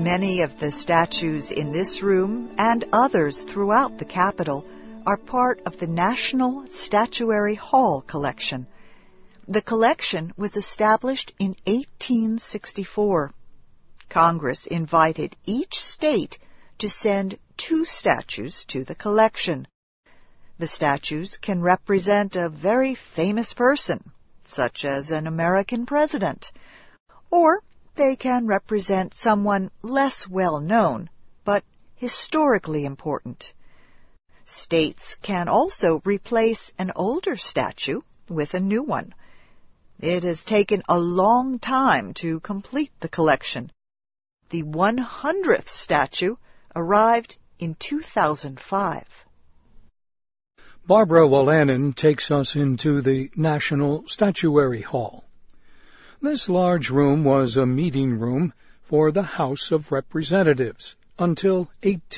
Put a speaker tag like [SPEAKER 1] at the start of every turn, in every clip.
[SPEAKER 1] Many of the statues in this room and others throughout the Capitol are part of the National Statuary Hall collection. The collection was established in 1864. Congress invited each state to send 2 statues to the collection. The statues can represent a very famous person, such as an American president, or they can represent someone less well known, but historically important. States can also replace an older statue with a new one. It has taken a long time to complete the collection. The 100th statue arrived in 2005.
[SPEAKER 2] Barbara Wolanin takes us into the National Statuary Hall. This large room was a meeting room for the House of Representatives until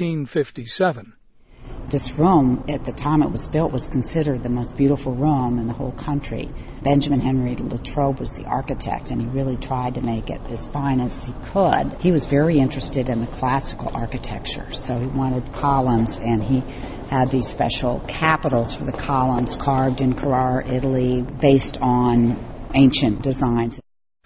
[SPEAKER 2] 1857.
[SPEAKER 3] This room, at the time it was built, was considered the most beautiful room in the whole country. Benjamin Henry Latrobe was the architect, and he really tried to make it as fine as he could. He was very interested in the classical architecture, so he wanted columns, and he had these special capitals for the columns carved in Carrara, Italy, based on ancient designs.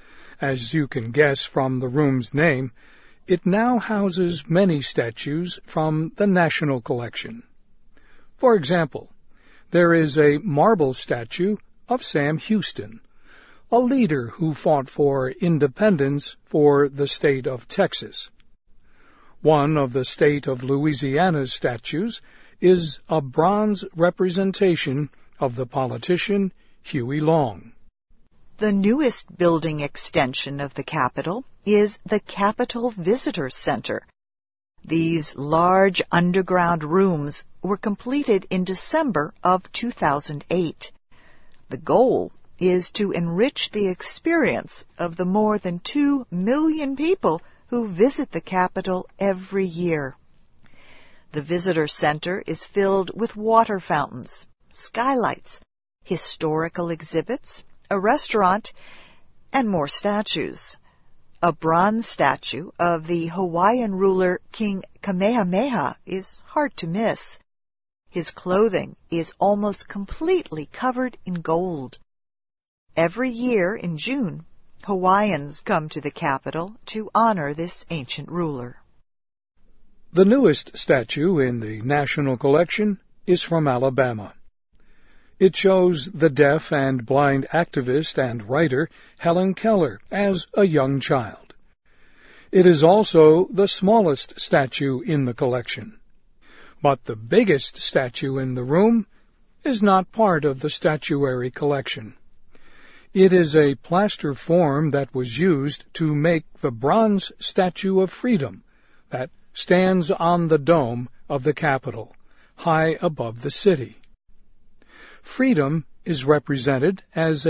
[SPEAKER 2] As you can guess from the room's name, it now houses many statues from the National Collection. For example, there is a marble statue of Sam Houston, a leader who fought for independence for the state of Texas. One of the state of Louisiana's statues is a bronze representation of the politician Huey Long.
[SPEAKER 1] The newest building extension of the Capitol is the Capitol Visitor Center. These large underground rooms were completed in December of 2008. The goal is to enrich the experience of the more than 2 million people who visit the Capitol every year. The Visitor Center is filled with water fountains, skylights, historical exhibits, a restaurant, and more statues. A bronze statue of the Hawaiian ruler King Kamehameha is hard to miss. His clothing is almost completely covered in gold. Every year in June, Hawaiians come to the Capitol to honor this ancient ruler.
[SPEAKER 2] The newest statue in the National Collection is from Alabama. It shows the deaf and blind activist and writer Helen Keller as a young child. It is also the smallest statue in the collection. But the biggest statue in the room is not part of the statuary collection. It is a plaster form that was used to make the bronze Statue of Freedom that stands on the dome of the Capitol, high above the city. Freedom is represented as